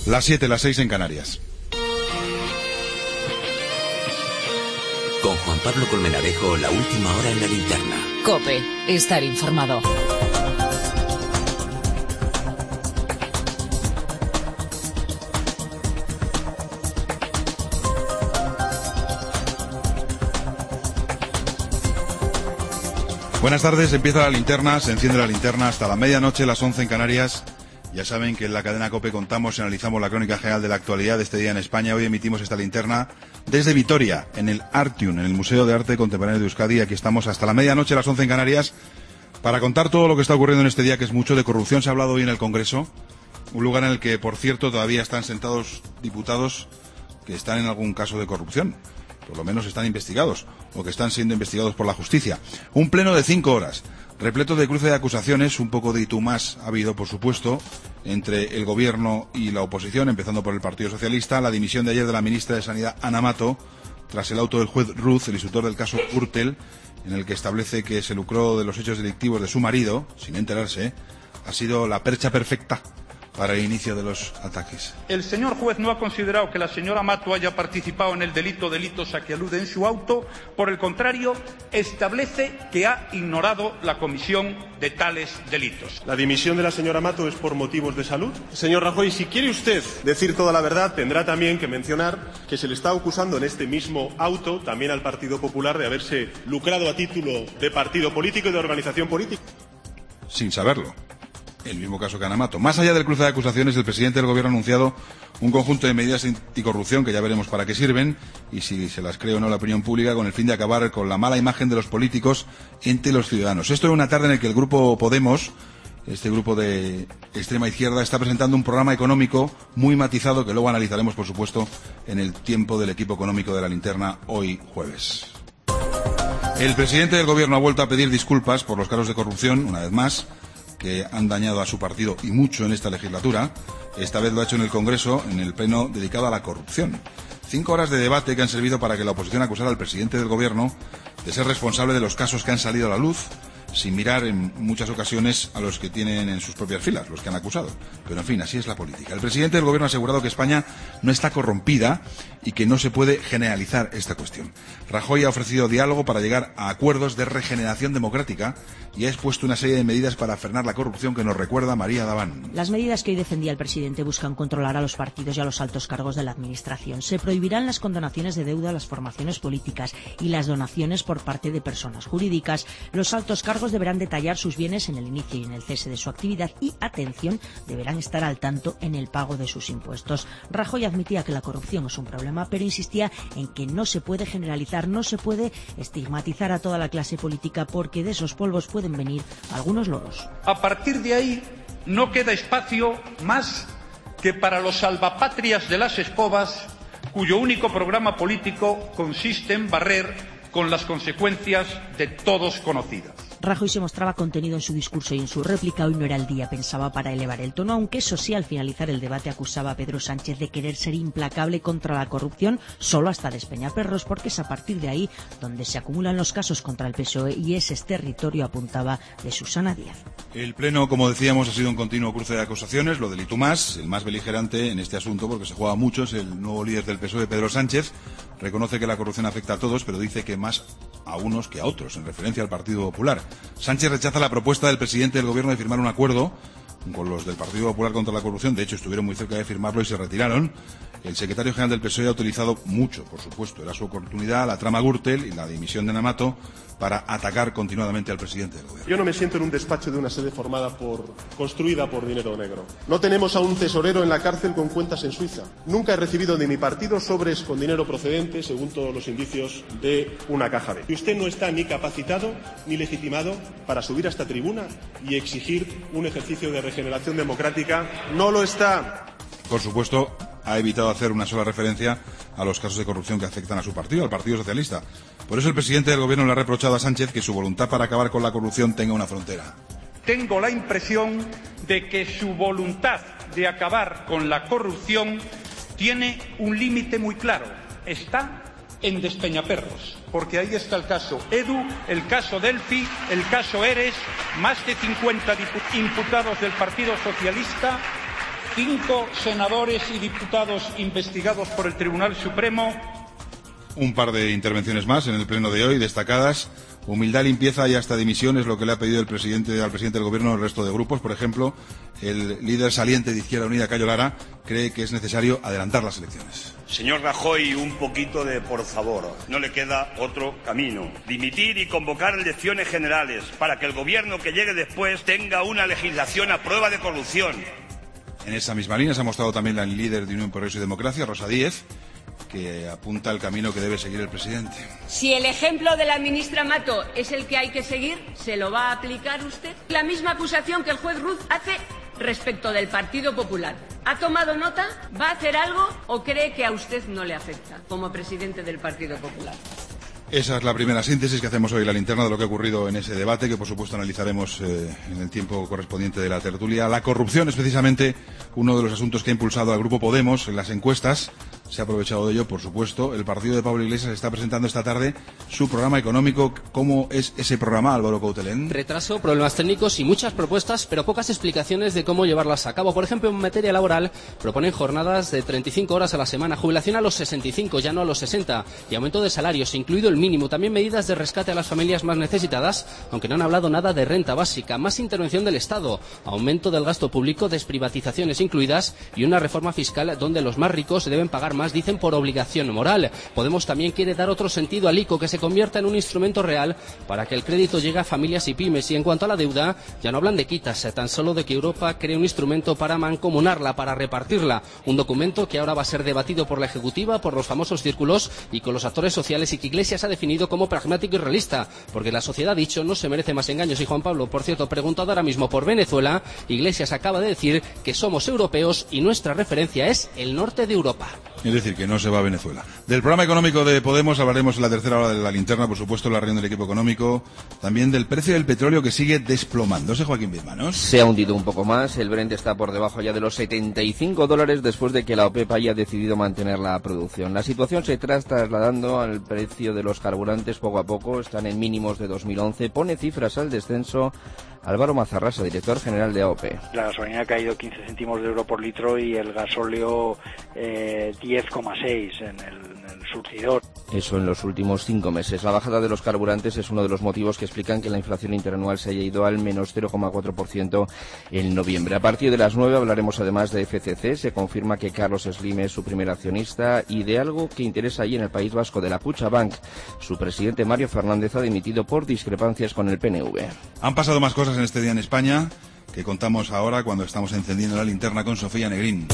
Las 7, las 6 en Canarias. Con Juan Pablo Colmenarejo, la última hora en la linterna. COPE, estar informado. Buenas tardes, empieza la linterna, se enciende la linterna hasta la medianoche, las 11 en Canarias. Ya saben que en la cadena COPE contamos y analizamos la crónica general de la actualidad de este día en España. Hoy emitimos esta linterna desde Vitoria, en el Artium, en el Museo de Arte Contemporáneo de Euskadi. Aquí estamos hasta la medianoche, las 11 en Canarias, para contar todo lo que está ocurriendo en este día, que es mucho. De corrupción se ha hablado hoy en el Congreso, un lugar en el que, por cierto, todavía están sentados diputados que están en algún caso de corrupción. Por lo menos están investigados, o que están siendo investigados por la justicia. Un pleno de 5 horas, repleto de cruce de acusaciones, un poco de y tú más ha habido, por supuesto, entre el gobierno y la oposición, empezando por el Partido Socialista. La dimisión de ayer de la ministra de Sanidad, Ana Mato, tras el auto del juez Ruz, el instructor del caso Gürtel, en el que establece que se lucró de los hechos delictivos de su marido, sin enterarse, ha sido la percha perfecta para el inicio de los ataques. El señor juez no ha considerado que la señora Mato haya participado en el delitos a que alude en su auto. Por el contrario, establece que ha ignorado la comisión de tales delitos. La dimisión de la señora Mato es por motivos de salud. Señor Rajoy, si quiere usted decir toda la verdad, tendrá también que mencionar que se le está acusando en este mismo auto también al Partido Popular de haberse lucrado a título de partido político y de organización política. Sin saberlo. El mismo caso que Ana Mato. Más allá del cruce de acusaciones, el presidente del Gobierno ha anunciado un conjunto de medidas anticorrupción que ya veremos para qué sirven y si se las cree o no la opinión pública, con el fin de acabar con la mala imagen de los políticos entre los ciudadanos. Esto en una tarde en la que el grupo Podemos, este grupo de extrema izquierda, está presentando un programa económico muy matizado que luego analizaremos, por supuesto, en el tiempo del equipo económico de la linterna hoy jueves. El presidente del Gobierno ha vuelto a pedir disculpas por los casos de corrupción, una vez más, que han dañado a su partido y mucho en esta legislatura. Esta vez lo ha hecho en el Congreso, en el pleno dedicado a la corrupción. 5 horas de debate que han servido para que la oposición acusara al presidente del Gobierno de ser responsable de los casos que han salido a la luz, sin mirar en muchas ocasiones a los que tienen en sus propias filas, los que han acusado. Pero en fin, así es la política. El presidente del Gobierno ha asegurado que España no está corrompida y que no se puede generalizar esta cuestión. Rajoy ha ofrecido diálogo para llegar a acuerdos de regeneración democrática y ha expuesto una serie de medidas para frenar la corrupción que nos recuerda María Daván. Las medidas que hoy defendía el presidente buscan controlar a los partidos y a los altos cargos de la administración. Se prohibirán las condonaciones de deuda a las formaciones políticas y las donaciones por parte de personas jurídicas. Los altos cargos deberán detallar sus bienes en el inicio y en el cese de su actividad y, atención, deberán estar al tanto en el pago de sus impuestos. Rajoy admitía que la corrupción es un problema, pero insistía en que no se puede generalizar, no se puede estigmatizar a toda la clase política, porque de esos polvos pueden venir algunos loros. A partir de ahí no queda espacio más que para los salvapatrias de las escobas, cuyo único programa político consiste en barrer con las consecuencias de todos conocidas. Rajoy se mostraba contenido en su discurso y en su réplica. Hoy no era el día, pensaba, para elevar el tono, aunque eso sí, al finalizar el debate acusaba a Pedro Sánchez de querer ser implacable contra la corrupción solo hasta Despeñaperros, porque es a partir de ahí donde se acumulan los casos contra el PSOE y ese es territorio, apuntaba, de Susana Díaz. El pleno, como decíamos, ha sido un continuo cruce de acusaciones. Lo del y tú más, el más beligerante en este asunto, porque se juega mucho, es el nuevo líder del PSOE, Pedro Sánchez. Reconoce que la corrupción afecta a todos, pero dice que más a unos que a otros, en referencia al Partido Popular. Sánchez rechaza la propuesta del presidente del Gobierno de firmar un acuerdo con los del Partido Popular contra la corrupción. De hecho, estuvieron muy cerca de firmarlo y se retiraron. El secretario general del PSOE ha utilizado mucho, por supuesto, era su oportunidad, la trama Gürtel y la dimisión de Ana Mato para atacar continuadamente al presidente del Gobierno. Yo no me siento en un despacho de una sede construida por dinero negro. No tenemos a un tesorero en la cárcel con cuentas en Suiza. Nunca he recibido de mi partido sobres con dinero procedente, según todos los indicios, de una caja B. Y usted no está ni capacitado ni legitimado para subir a esta tribuna y exigir un ejercicio de regeneración democrática. No lo está. Por supuesto, ha evitado hacer una sola referencia a los casos de corrupción que afectan a su partido, al Partido Socialista. Por eso el presidente del Gobierno le ha reprochado a Sánchez que su voluntad para acabar con la corrupción tenga una frontera. Tengo la impresión de que su voluntad de acabar con la corrupción tiene un límite muy claro. Está en Despeñaperros, porque ahí está el caso Edu, el caso Delphi, el caso Eres, más de 50 imputados del Partido Socialista 5 senadores y diputados investigados por el Tribunal Supremo. Un par de intervenciones más en el pleno de hoy, destacadas. Humildad, limpieza y hasta dimisión es lo que le ha pedido al presidente del Gobierno al resto de grupos. Por ejemplo, el líder saliente de Izquierda Unida, Cayo Lara, cree que es necesario adelantar las elecciones. Señor Rajoy, un poquito de por favor. No le queda otro camino. Dimitir y convocar elecciones generales para que el Gobierno que llegue después tenga una legislación a prueba de corrupción. En esa misma línea se ha mostrado también la líder de Unión, Progreso y Democracia, Rosa Díez, que apunta el camino que debe seguir el presidente. Si el ejemplo de la ministra Mato es el que hay que seguir, ¿se lo va a aplicar usted? La misma acusación que el juez Ruz hace respecto del Partido Popular. ¿Ha tomado nota? ¿Va a hacer algo o cree que a usted no le afecta como presidente del Partido Popular? Esa es la primera síntesis que hacemos hoy en la linterna de lo que ha ocurrido en ese debate, que por supuesto analizaremos en el tiempo correspondiente de la tertulia. La corrupción es precisamente uno de los asuntos que ha impulsado al Grupo Podemos en las encuestas. Se ha aprovechado de ello, por supuesto. El partido de Pablo Iglesias está presentando esta tarde su programa económico. ¿Cómo es ese programa, Álvaro Coutelén? Retraso, problemas técnicos y muchas propuestas, pero pocas explicaciones de cómo llevarlas a cabo. Por ejemplo, en materia laboral, proponen jornadas de 35 horas a la semana, jubilación a los 65, ya no a los 60, y aumento de salarios, incluido el mínimo. También medidas de rescate a las familias más necesitadas, aunque no han hablado nada de renta básica. Más intervención del Estado, aumento del gasto público, desprivatizaciones incluidas y una reforma fiscal donde los más ricos deben pagar más, dicen, por obligación moral. Podemos también quiere dar otro sentido al ICO, que se convierta en un instrumento real para que el crédito llegue a familias y pymes. Y en cuanto a la deuda, ya no hablan de quitas, tan solo de que Europa cree un instrumento para mancomunarla, para repartirla. Un documento que ahora va a ser debatido por la Ejecutiva, por los famosos círculos y con los actores sociales, y que Iglesias ha definido como pragmático y realista, porque la sociedad, ha dicho, no se merece más engaños. Y Juan Pablo, por cierto, preguntado ahora mismo por Venezuela, Iglesias acaba de decir que somos europeos y nuestra referencia es el norte de Europa. Es decir, que no se va a Venezuela. Del programa económico de Podemos hablaremos en la tercera hora de la linterna, por supuesto, la reunión del equipo económico, también del precio del petróleo, que sigue desplomándose. Joaquín Bismanos. Se ha hundido un poco más, el Brent está por debajo ya de los $75 después de que la OPEP haya decidido mantener la producción. La situación se está trasladando al precio de los carburantes poco a poco, están en mínimos de 2011, pone cifras al descenso Álvaro Mazarrasa, director general de AOPE. La gasolina ha caído 15 céntimos de euro por litro y el gasóleo 10,6 en el surtidor. Eso en los últimos 5 meses. La bajada de los carburantes es uno de los motivos que explican que la inflación interanual se haya ido al menos 0,4% en noviembre. A partir de las 9 hablaremos además de FCC. Se confirma que Carlos Slim es su primer accionista y de algo que interesa allí en el País Vasco, de la Kutxabank. Su presidente Mario Fernández ha dimitido por discrepancias con el PNV. Han pasado más cosas en este día en España que contamos ahora cuando estamos encendiendo la linterna con Sofía Negrín.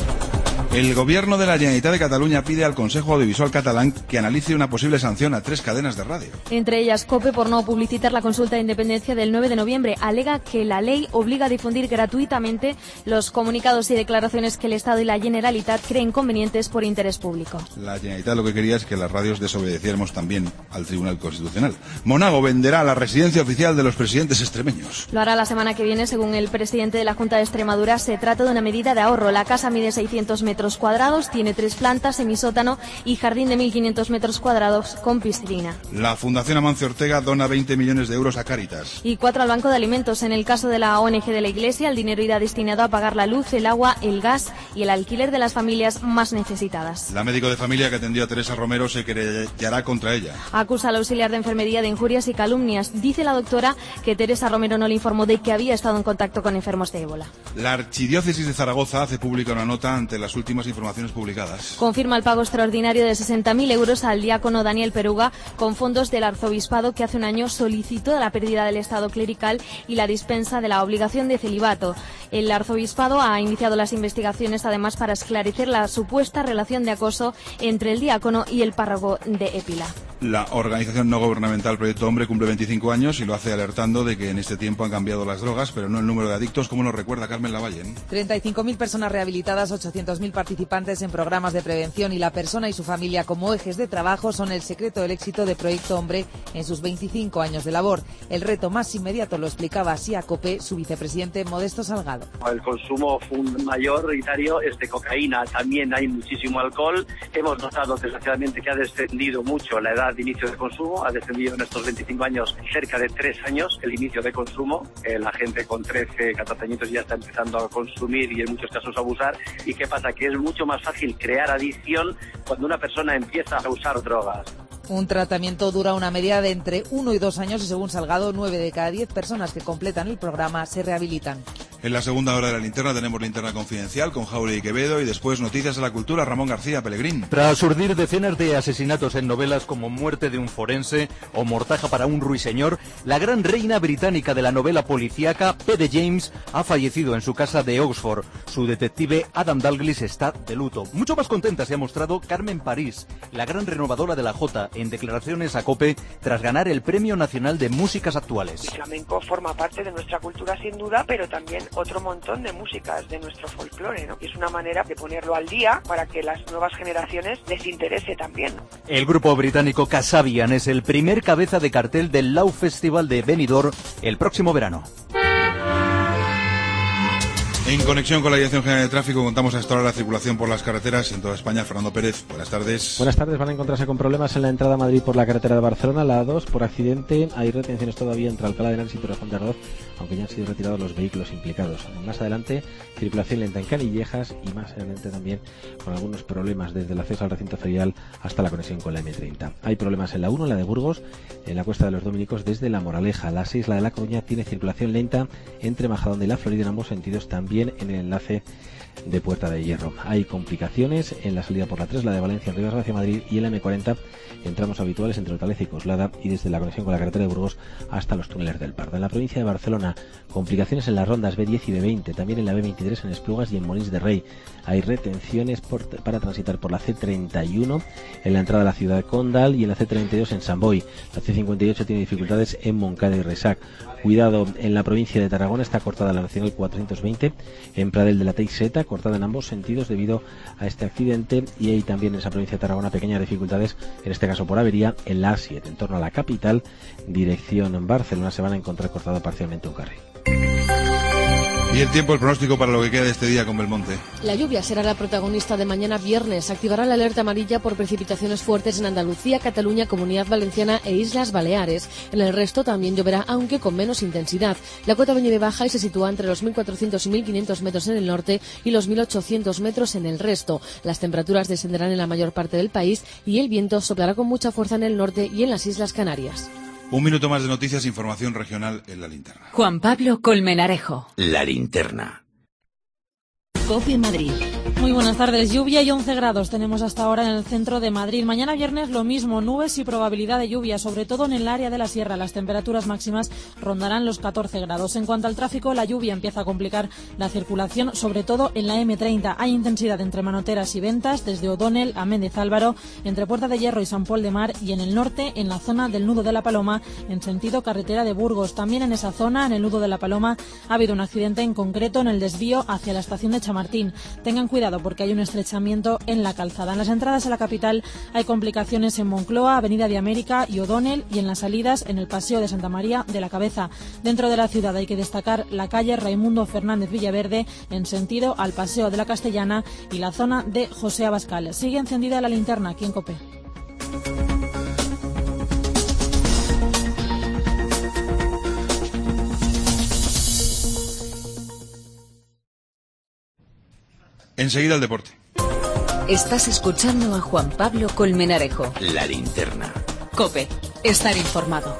El Gobierno de la Generalitat de Cataluña pide al Consejo Audiovisual catalán que analice una posible sanción a 3 cadenas de radio. Entre ellas COPE, por no publicitar la consulta de independencia del 9 de noviembre. Alega que la ley obliga a difundir gratuitamente los comunicados y declaraciones que el Estado y la Generalitat creen convenientes por interés público. La Generalitat lo que quería es que las radios desobedeciéramos también al Tribunal Constitucional. Monago venderá la residencia oficial de los presidentes extremeños. Lo hará la semana que viene, según el presidente de la Junta de Extremadura. Se trata de una medida de ahorro. La casa mide 600 metros cuadrados, tiene 3 plantas, semisótano y jardín de 1.500 metros cuadrados con piscina. La Fundación Amancio Ortega dona 20 millones de euros a Cáritas. Y 4 al Banco de Alimentos. En el caso de la ONG de la Iglesia, el dinero irá destinado a pagar la luz, el agua, el gas y el alquiler de las familias más necesitadas. La médico de familia que atendió a Teresa Romero se querellará contra ella. Acusa al auxiliar de enfermería de injurias y calumnias. Dice la doctora que Teresa Romero no le informó de que había estado en contacto con enfermos de ébola. La Archidiócesis de Zaragoza hace pública una nota ante las últimas informaciones publicadas. Confirma el pago extraordinario de 60.000 euros al diácono Daniel Peruga con fondos del arzobispado, que hace un año solicitó la pérdida del estado clerical y la dispensa de la obligación de celibato. El arzobispado ha iniciado las investigaciones además para esclarecer la supuesta relación de acoso entre el diácono y el párroco de Épila. La organización no gubernamental Proyecto Hombre cumple 25 años y lo hace alertando de que en este tiempo han cambiado las drogas, pero no el número de adictos, como nos recuerda Carmen Lavalle. 35.000 personas rehabilitadas, 800.000 participantes en programas de prevención y la persona y su familia como ejes de trabajo son el secreto del éxito de Proyecto Hombre en sus 25 años de labor. El reto más inmediato lo explicaba así a COPE su vicepresidente Modesto Salgado. El consumo mayoritario es de cocaína, también hay muchísimo alcohol. Hemos notado desgraciadamente que ha descendido mucho la edad edad de inicio de consumo, ha descendido en estos 25 años cerca de 3 años el inicio de consumo. La gente con 13, 14 añitos ya está empezando a consumir y en muchos casos a abusar. ¿Y qué pasa? Que es mucho más fácil crear adicción cuando una persona empieza a usar drogas. Un tratamiento dura una media de entre 1 y 2 años y según Salgado, 9 de cada 10 personas que completan el programa se rehabilitan. En la segunda hora de la linterna tenemos linterna confidencial con Jauregui y Quevedo y después noticias de la cultura, Ramón García Pellegrín. Tras urdir decenas de asesinatos en novelas como Muerte de un forense o Mortaja para un ruiseñor, la gran reina británica de la novela policíaca, P.D. James, ha fallecido en su casa de Oxford. Su detective Adam Dalglish está de luto. Mucho más contenta se ha mostrado Carmen París, la gran renovadora de la Jota, en declaraciones a COPE tras ganar el Premio Nacional de Músicas Actuales. El flamenco forma parte de nuestra cultura sin duda, pero también otro montón de músicas de nuestro folclore, ¿no? Y es una manera de ponerlo al día para que las nuevas generaciones les interese también. El grupo británico Kasabian es el primer cabeza de cartel del Lau Festival de Benidorm el próximo verano. En conexión con la Dirección General de Tráfico contamos a esta hora la circulación por las carreteras en toda España. Fernando Pérez, buenas tardes. Buenas tardes, van a encontrarse con problemas en la entrada a Madrid por la carretera de Barcelona, la A2, por accidente. Hay retenciones todavía entre Alcalá de Henares y Torrejón de Ardoz, aunque ya han sido retirados los vehículos implicados. Más adelante, circulación lenta en Canillejas y más adelante también con algunos problemas desde el acceso al recinto ferial hasta la conexión con la M30. Hay problemas en la 1, en la de Burgos, en la Cuesta de los Dominicos desde La Moraleja. La 6, la de La Coruña, tiene circulación lenta entre Majadahonda y La Florida en ambos sentidos, también en el enlace de Puerta de Hierro. Hay complicaciones en la salida por la 3, la de Valencia en Rivas hacia Madrid, y en la M40 en tramos habituales entre Hortaleza y Coslada y desde la conexión con la carretera de Burgos hasta los túneles del Pardo. En la provincia de Barcelona, complicaciones en las rondas B10 y B20, también en la B23 en Esplugas y en Molins de Rey. Hay retenciones para transitar por la C31 en la entrada a la ciudad de Condal y en la C32 en San Boi. La C58 tiene dificultades en Moncada y Resac. Cuidado, en la provincia de Tarragona está cortada la Nacional 420 en Pradell de la Teixeta, cortada en ambos sentidos debido a este accidente, y hay también en esa provincia de Tarragona pequeñas dificultades, en este caso por avería, en la A7, en torno a la capital, dirección Barcelona, se van a encontrar cortado parcialmente un carril. Y el tiempo, el pronóstico para lo que queda de este día con Belmonte. La lluvia será la protagonista de mañana viernes. Activará la alerta amarilla por precipitaciones fuertes en Andalucía, Cataluña, Comunidad Valenciana e Islas Baleares. En el resto también lloverá, aunque con menos intensidad. La cota de nieve baja y se sitúa entre los 1.400 y 1.500 metros en el norte y los 1.800 metros en el resto. Las temperaturas descenderán en la mayor parte del país y el viento soplará con mucha fuerza en el norte y en las Islas Canarias. Un minuto más de noticias, información regional en la linterna. Juan Pablo Colmenarejo. La linterna. COPE Madrid. Muy buenas tardes. Lluvia y 11 grados tenemos hasta ahora en el centro de Madrid. Mañana viernes lo mismo, nubes y probabilidad de lluvia, sobre todo en el área de la sierra. Las temperaturas máximas rondarán los 14 grados. En cuanto al tráfico, la lluvia empieza a complicar la circulación, sobre todo en la M30. Hay intensidad entre Manoteras y Ventas, desde O'Donnell a Méndez Álvaro, entre Puerta de Hierro y San Pol de Mar, y en el norte, en la zona del Nudo de la Paloma, en sentido carretera de Burgos. También en esa zona, en el Nudo de la Paloma, ha habido un accidente en concreto en el desvío hacia la estación de Chamartín. Tengan cuidado porque hay un estrechamiento en la calzada. En las entradas a la capital hay complicaciones en Moncloa, Avenida de América y O'Donnell, y en las salidas en el Paseo de Santa María de la Cabeza. Dentro de la ciudad hay que destacar la calle Raimundo Fernández Villaverde en sentido al Paseo de la Castellana y la zona de José Abascal. Sigue encendida la linterna aquí en COPE. Enseguida el deporte. Estás escuchando a Juan Pablo Colmenarejo. La linterna. COPE. Estar informado.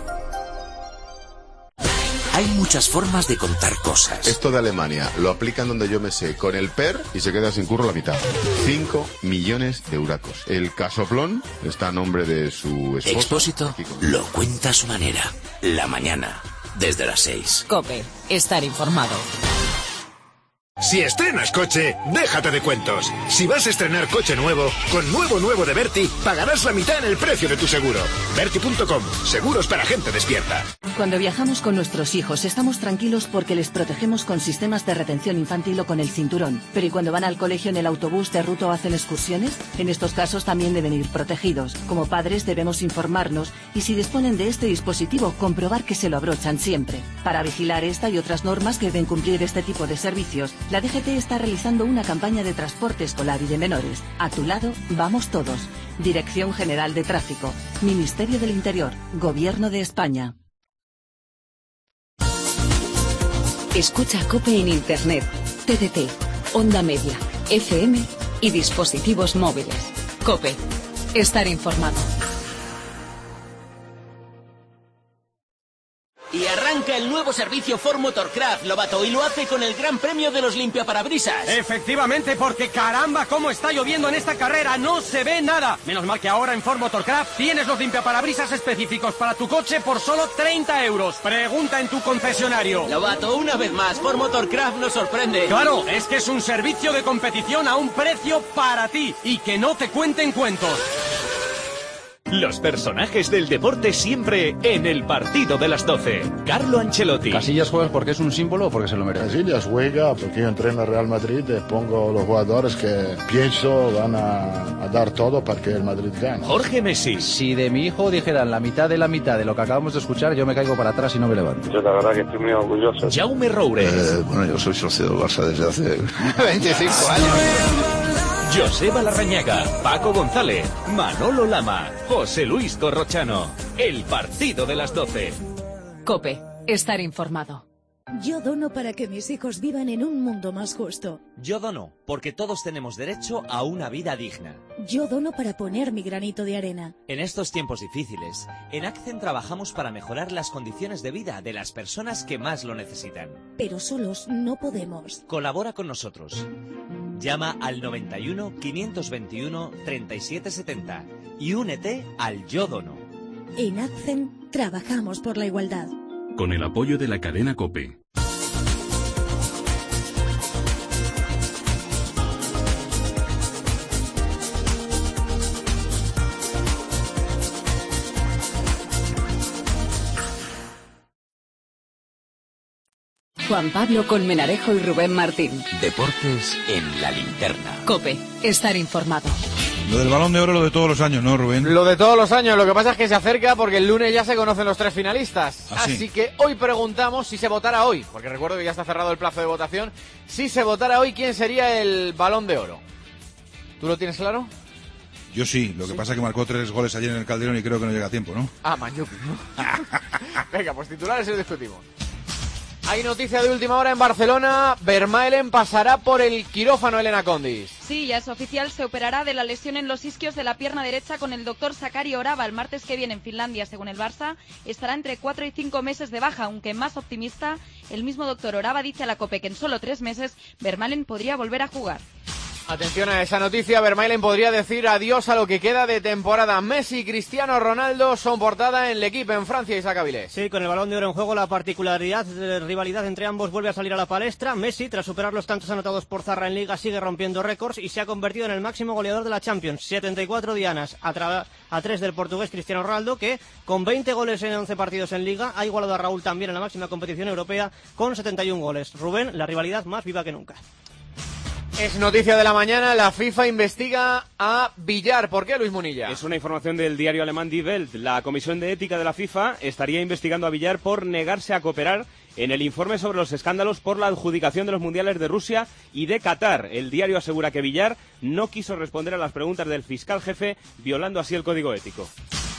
Hay muchas formas de contar cosas. Esto de Alemania lo aplican donde yo me sé, con el PER, y se queda sin curro la mitad. 5 millones de euracos. El casoplón está a nombre de su esposa. Expósito lo cuenta a su manera. La mañana, desde las 6. COPE. Estar informado. Si estrenas coche, déjate de cuentos. Si vas a estrenar coche nuevo, con nuevo de Berti, pagarás la mitad en el precio de tu seguro. Berti.com, seguros para gente despierta. Cuando viajamos con nuestros hijos, estamos tranquilos porque les protegemos con sistemas de retención infantil o con el cinturón. Pero ¿y cuando van al colegio en el autobús de ruta o hacen excursiones? En estos casos también deben ir protegidos. Como padres debemos informarnos y si disponen de este dispositivo, comprobar que se lo abrochan siempre. Para vigilar esta y otras normas que deben cumplir este tipo de servicios, La DGT está realizando una campaña de transporte escolar y de menores. A tu lado, vamos todos. Dirección General de Tráfico, Ministerio del Interior, Gobierno de España. Escucha COPE en Internet, TDT, Onda Media, FM y dispositivos móviles. COPE. Estar informado. Y arranca el nuevo servicio Ford Motorcraft, Lobato, y lo hace con el gran premio de los limpiaparabrisas. Efectivamente, porque caramba, cómo está lloviendo en esta carrera, no se ve nada. Menos mal que ahora en Ford Motorcraft tienes los limpiaparabrisas específicos para tu coche por solo 30 euros. Pregunta en tu concesionario. Lobato, una vez más, Ford Motorcraft nos sorprende. Claro, es que es un servicio de competición a un precio para ti y que no te cuenten cuentos. Los personajes del deporte siempre en el partido de las 12. Carlo Ancelotti. Casillas juega porque es un símbolo o porque se lo merece. Casillas juega porque yo entreno al Real Madrid y pongo los jugadores que pienso van a dar todo para que el Madrid gane. Jorge Messi. Si de mi hijo dijeran la mitad de lo que acabamos de escuchar, yo me caigo para atrás y no me levanto. Yo la verdad que estoy muy orgulloso. Jaume Roures. Bueno, yo soy socio del Barça desde hace 25 años. Joseba Larrañaga, Paco González, Manolo Lama, José Luis Corrochano. El partido de las 12. COPE. Estar informado. Yo dono para que mis hijos vivan en un mundo más justo. Yo dono porque todos tenemos derecho a una vida digna. Yo dono para poner mi granito de arena. En estos tiempos difíciles, en ACCEN trabajamos para mejorar las condiciones de vida de las personas que más lo necesitan. Pero solos no podemos. Colabora con nosotros. Llama al 91 521 3770 y únete al Yo Dono. En ACCEN trabajamos por la igualdad. Con el apoyo de la cadena COPE. Juan Pablo Colmenarejo y Rubén Martín. Deportes en la linterna. COPE. Estar informado. Lo del Balón de Oro, lo de todos los años, ¿no, Rubén? Lo de todos los años, lo que pasa es que se acerca porque el lunes ya se conocen los 3 finalistas. Así que hoy preguntamos si se votara hoy, porque recuerdo que ya está cerrado el plazo de votación, si se votara hoy, ¿quién sería el Balón de Oro? ¿Tú lo tienes claro? Yo sí, lo que pasa es que marcó 3 goles ayer en el Calderón y creo que no llega a tiempo, ¿no? Ah, Mañuki, ¿no? Venga, pues titulares y discutimos. Hay noticia de última hora en Barcelona. Vermaelen pasará por el quirófano, Elena Condis. Sí, ya es oficial. Se operará de la lesión en los isquios de la pierna derecha con el doctor Sakari Orava el martes que viene en Finlandia. Según el Barça, estará entre 4 y 5 meses de baja, aunque más optimista, el mismo doctor Orava dice a la COPE que en solo 3 meses Vermaelen podría volver a jugar. Atención a esa noticia, Vermaelen podría decir adiós a lo que queda de temporada. Messi y Cristiano Ronaldo son portada en l'Equipe en Francia, Isaac Avilés. Sí, con el Balón de Oro en juego, la particularidad de rivalidad entre ambos vuelve a salir a la palestra. Messi, tras superar los tantos anotados por Zarra en Liga, sigue rompiendo récords y se ha convertido en el máximo goleador de la Champions. 74 dianas a 3 del portugués Cristiano Ronaldo, que con 20 goles en 11 partidos en Liga ha igualado a Raúl también en la máxima competición europea con 71 goles. Rubén, la rivalidad más viva que nunca. Es noticia de la mañana, la FIFA investiga a Villar. ¿Por qué, Luis Munilla? Es una información del diario alemán Die Welt. La Comisión de Ética de la FIFA estaría investigando a Villar por negarse a cooperar en el informe sobre los escándalos por la adjudicación de los mundiales de Rusia y de Qatar. El diario asegura que Villar no quiso responder a las preguntas del fiscal jefe, violando así el código ético.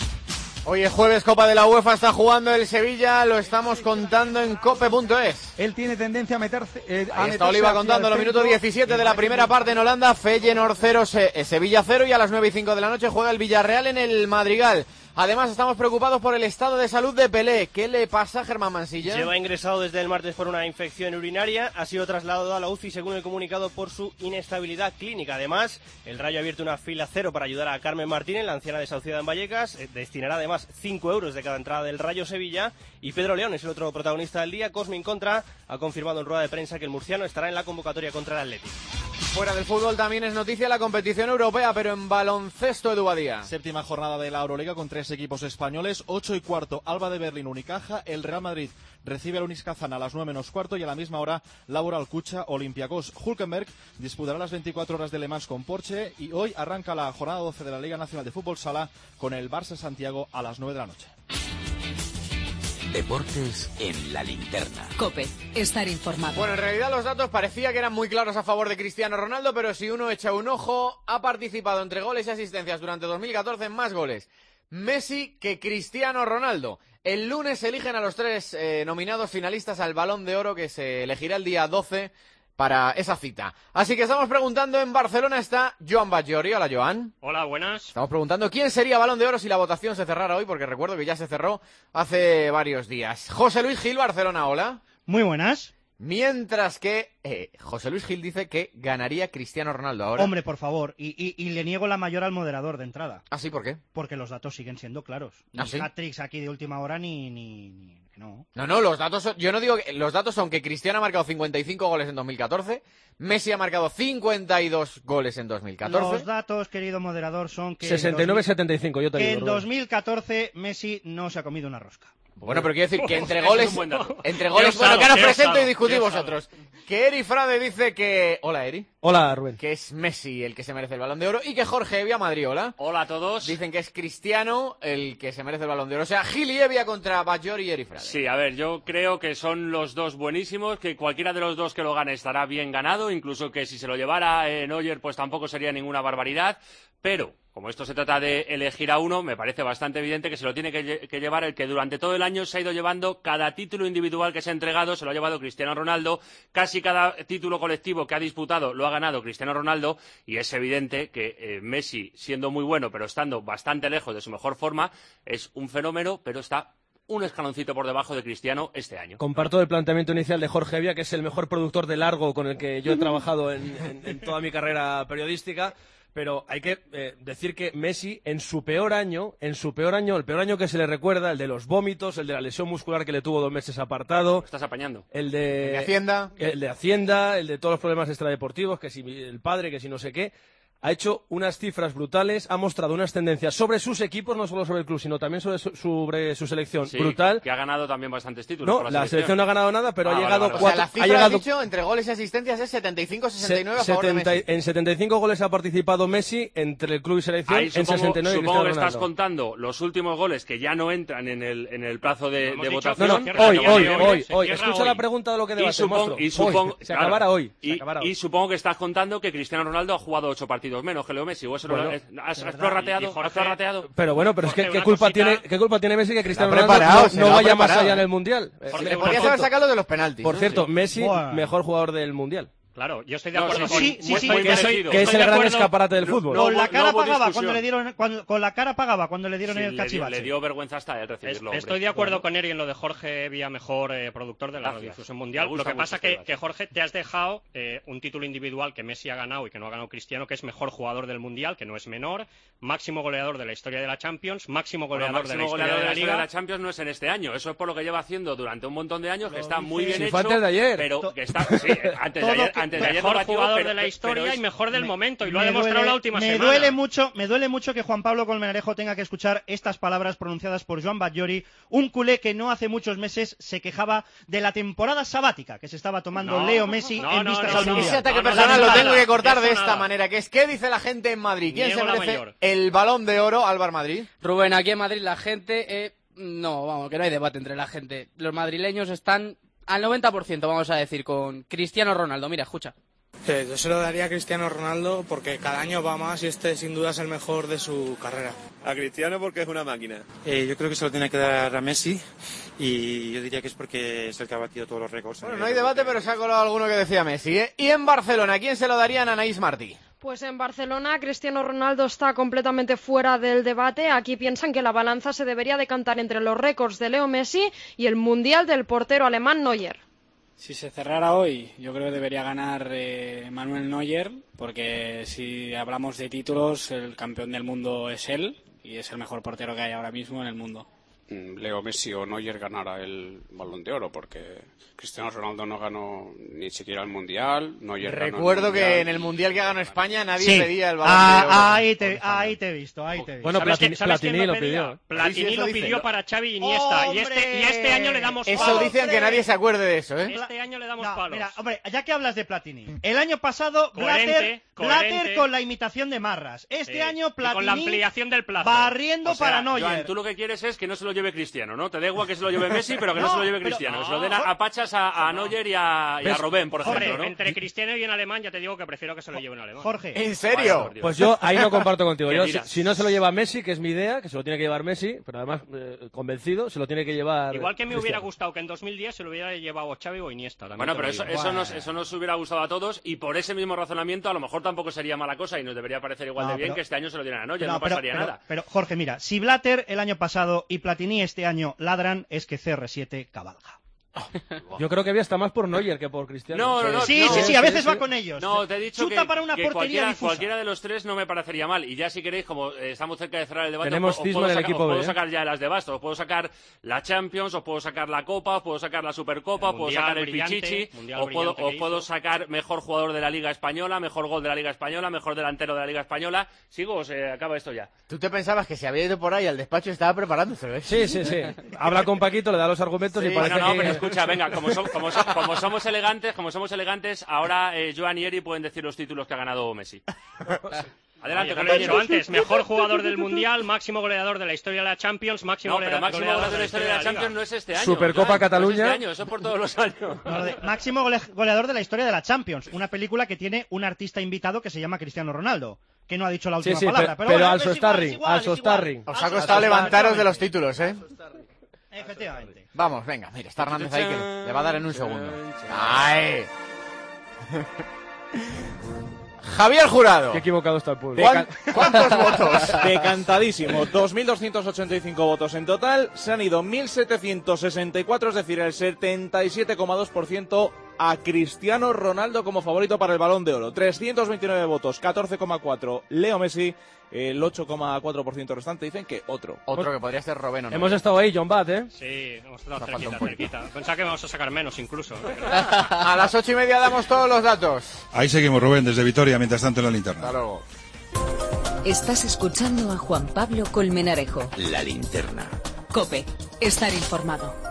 Hoy es jueves, Copa de la UEFA, está jugando el Sevilla, lo estamos contando en cope.es. Él tiene tendencia a meterse... Ahí está Oliva contando los minutos 17 de la primera parte en Holanda. Feyenoord 0, Sevilla 0 y a las 9 y 5 de la noche juega el Villarreal en el Madrigal. Además, estamos preocupados por el estado de salud de Pelé. ¿Qué le pasa a Germán Mansilla? Lleva ingresado desde el martes por una infección urinaria. Ha sido trasladado a la UCI según el comunicado por su inestabilidad clínica. Además, el Rayo ha abierto una fila cero para ayudar a Carmen Martínez, la anciana desahuciada en Vallecas. Destinará además 5 euros de cada entrada del Rayo Sevilla. Y Pedro León es el otro protagonista del día. Cosmin Contra ha confirmado en rueda de prensa que el murciano estará en la convocatoria contra el Athletic. Fuera del fútbol también es noticia la competición europea, pero en baloncesto, Edu Badía. Séptima jornada de la Euroliga con 3 equipos españoles, 8 y cuarto, Alba de Berlín, Unicaja, el Real Madrid recibe al Unis Kazán a las 9 menos cuarto y a la misma hora Laboral Cucha, Olympiacos, Hulkenberg disputará las 24 horas de Le Mans con Porsche y hoy arranca la jornada 12 de la Liga Nacional de Fútbol Sala con el Barça Santiago a las 9 de la noche. Deportes en la linterna. COPE, estar informado. Bueno, en realidad los datos parecía que eran muy claros a favor de Cristiano Ronaldo, pero si uno echa un ojo, ha participado entre goles y asistencias durante 2014 en más goles Messi que Cristiano Ronaldo. El lunes se eligen a los 3 nominados finalistas al Balón de Oro, que se elegirá el día 12 para esa cita. Así que estamos preguntando, en Barcelona está Joan Batllori. Hola, Joan. Hola, buenas. Estamos preguntando quién sería Balón de Oro si la votación se cerrara hoy, porque recuerdo que ya se cerró hace varios días. José Luis Gil, Barcelona, hola. Muy buenas. Mientras que José Luis Gil dice que ganaría Cristiano Ronaldo ahora. Hombre, por favor, y le niego la mayor al moderador de entrada. ¿Ah, sí? ¿Por qué? Porque los datos siguen siendo claros. Ni ¿sí? hat-tricks aquí de última hora ni no. No, los datos son, yo no digo que los datos son que Cristiano ha marcado 55 goles en 2014, Messi ha marcado 52 goles en 2014. Los datos, querido moderador, son que 69-75, yo te digo. Que en 2014 Messi no se ha comido una rosca. Bueno, pero quiero decir que entre goles, bueno, que ahora presento y discutís vosotros. Que Eri Frade dice que... Hola, Eri. Hola, Rubén. Que es Messi el que se merece el Balón de Oro, y que Jorge Evia, Madrid, hola. Hola a todos. Dicen que es Cristiano el que se merece el Balón de Oro. O sea, Gil y Evia contra Batllori y Eri Frade. Sí, a ver, yo creo que son los dos buenísimos, que cualquiera de los dos que lo gane estará bien ganado, incluso que si se lo llevara Neuer, pues tampoco sería ninguna barbaridad, pero... Como esto se trata de elegir a uno, me parece bastante evidente que se lo tiene que llevar el que durante todo el año se ha ido llevando cada título individual que se ha entregado, se lo ha llevado Cristiano Ronaldo, casi cada título colectivo que ha disputado lo ha ganado Cristiano Ronaldo, y es evidente que Messi, siendo muy bueno, pero estando bastante lejos de su mejor forma, es un fenómeno, pero está un escaloncito por debajo de Cristiano este año. Comparto el planteamiento inicial de Jorge Evia, que es el mejor productor de largo con el que yo he trabajado en toda mi carrera periodística. Pero hay que decir que Messi, en su peor año, el peor año que se le recuerda, el de los vómitos, el de la lesión muscular que le tuvo 2 meses apartado. Estás apañando. El de Hacienda. El de Hacienda, el de todos los problemas extradeportivos, que si el padre, que si no sé qué. Ha hecho unas cifras brutales, ha mostrado unas tendencias sobre sus equipos, no solo sobre el club, sino también sobre su selección. Sí, brutal. Que ha ganado también bastantes títulos. No, la selección no ha ganado nada, pero ha llegado vale. O sea, la cifra, has dicho, entre goles y asistencias es 75-69 a favor de Messi. En 75 goles ha participado Messi entre el club y selección. Ahí, en 69 supongo que Ronaldo. estás contando los últimos goles que ya no entran en el plazo de votación. No, hoy. Escucha la pregunta de lo que debatimos. Se acabará hoy. Y supongo que estás contando que Cristiano Ronaldo ha jugado 8 partidos menos que Leo Messi. ¿Has prorrateado? Pero bueno, pero es que ¿qué culpa tiene Messi que Cristiano Ronaldo no vaya más allá en el Mundial? Le podrías haber sacado de los penaltis. Por cierto, Messi, mejor jugador del Mundial. Claro, yo estoy de acuerdo que es el gran escaparate del fútbol. Con la cara pagaba cuando le dieron el cachivache. Le dio vergüenza hasta recibirlo. Estoy de acuerdo con Eri en lo de Jorge Evia, mejor productor de la radiodifusión mundial. Lo que pasa que Jorge, te has dejado un título individual que Messi ha ganado y que no ha ganado Cristiano, que es mejor jugador del mundial, que no es menor, máximo goleador de la historia de la Champions, máximo goleador de la historia de la Liga. La Champions no es en este año, eso es por lo que lleva haciendo durante un montón de años, que está muy bien hecho. Fue antes de ayer. Pero que está, sí, antes de ayer mejor jugador de la historia y mejor del momento, y lo ha demostrado la última semana. Me duele mucho que Juan Pablo Colmenarejo tenga que escuchar estas palabras pronunciadas por Joan Batllori, un culé que no hace muchos meses se quejaba de la temporada sabática que se estaba tomando Leo Messi en vistas al Mundial. Ese ataque personal lo tengo que cortar de esta manera, que es ¿qué dice la gente en Madrid? ¿Quién se merece el Balón de Oro? Álvaro Madrid. Rubén, aquí en Madrid la gente... no, vamos, que no hay debate entre la gente. Los madrileños están al 90%, vamos a decir, con Cristiano Ronaldo. Mira, escucha. Yo se lo daría a Cristiano Ronaldo porque cada año va más y este sin duda es el mejor de su carrera. A Cristiano porque es una máquina. Yo creo que se lo tiene que dar a Messi y yo diría que es porque es el que ha batido todos los récords. Bueno, no hay debate, pero se ha colado alguno que decía Messi, ¿eh? Y en Barcelona, ¿quién se lo darían a Anaís Martí? Pues en Barcelona Cristiano Ronaldo está completamente fuera del debate. Aquí piensan que la balanza se debería decantar entre los récords de Leo Messi y el mundial del portero alemán Neuer. Si se cerrara hoy, yo creo que debería ganar Manuel Neuer, porque si hablamos de títulos, el campeón del mundo es él y es el mejor portero que hay ahora mismo en el mundo. Leo Messi o Neuer ganara el Balón de Oro, porque Cristiano Ronaldo no ganó ni siquiera el Mundial. Neuer Recuerdo que en el Mundial que ganó España nadie pedía el Balón de Oro. Ahí te he visto. Bueno, Platini lo pidió. Platini lo pidió para Xavi y Iniesta. Y este año le damos palos. Eso dicen que nadie se acuerde de eso, ¿eh? Este año le damos palos. Mira, hombre, ya que hablas de Platini. El año pasado, Blatter con la imitación de Marras. Este año Platini con la ampliación del plazo. barriendo para Neuer. Joan, tú lo que quieres es que no se lo lleve Cristiano, ¿no? Te da igual que se lo lleve Messi, pero que no se lo lleve Cristiano. Que se lo den a Pachas, a Neuer y a Robben, por ejemplo, ¿no? Entre Cristiano y en alemán ya te digo que prefiero que se lo lleve un alemán. Jorge. ¿En serio? Pues yo ahí no comparto contigo. Yo, si no se lo lleva Messi, que es mi idea, que se lo tiene que llevar Messi, pero además convencido, se lo tiene que llevar. Igual que me hubiera gustado que en 2010 se lo hubiera llevado Xavi o Iniesta. Bueno, pero eso nos hubiera gustado a todos, y por ese mismo razonamiento a lo mejor tampoco sería mala cosa y nos debería parecer igual de bien que este año se lo dieran a Neuer, no pasaría nada. Pero Jorge, mira, si Blatter el año pasado y Platini este año ladran, es que CR7 cabalga. Yo creo que había hasta más por Neuer que por Cristiano. No, sí, a veces va con ellos. No, te he dicho Chuta que, para una que portería cualquiera de los tres no me parecería mal. Y ya si queréis, como estamos cerca de cerrar el debate, tenemos cisma en el equipo B. Os puedo sacar ya las de bastos. Os puedo sacar la Champions, os puedo sacar la Copa, os puedo sacar la Supercopa, os puedo sacar el Pichichi, os puedo sacar mejor jugador de la Liga Española, mejor gol de la Liga Española, mejor delantero de la Liga Española. Sigo o se acaba esto ya. ¿Tú te pensabas que si había ido por ahí al despacho estaba preparándose? Sí. Habla con Paquito, le da los argumentos y parece que... No, pero escucha, venga, como somos elegantes, ahora Joan y Eri pueden decir los títulos que ha ganado Messi. Adelante, lo he dicho antes, mejor jugador del Mundial, máximo goleador de la historia de la Champions, máximo goleador de la historia de la Champions no es este año. Supercopa Cataluña. No es este año, eso por todos los años. Máximo goleador de la historia de la Champions, una película que tiene un artista invitado que se llama Cristiano Ronaldo, que no ha dicho la última palabra. Pero bueno, al Starring. Os ha costado levantaros de los títulos, ¿eh? Efectivamente. Vamos, venga, mira, está Hernández ahí que le va a dar en un segundo. ¡Ay! Javier Jurado. Qué equivocado está el público. ¿Cuántos votos? Decantadísimo. 2.285 votos en total. Se han ido 1.764, es decir, el 77,2% a Cristiano Ronaldo como favorito para el Balón de Oro. 329 votos, 14,4 Leo Messi. El 8,4% restante dicen que otro que podría ser Robben o no. Hemos estado ahí, John Bat, ¿eh? Sí, hemos estado cerquita. Pensaba que vamos a sacar menos incluso. A las 8:30 damos todos los datos. Ahí seguimos, Rubén, desde Vitoria, mientras tanto en la linterna. Hasta luego. Estás escuchando a Juan Pablo Colmenarejo. La linterna. COPE. Estar informado.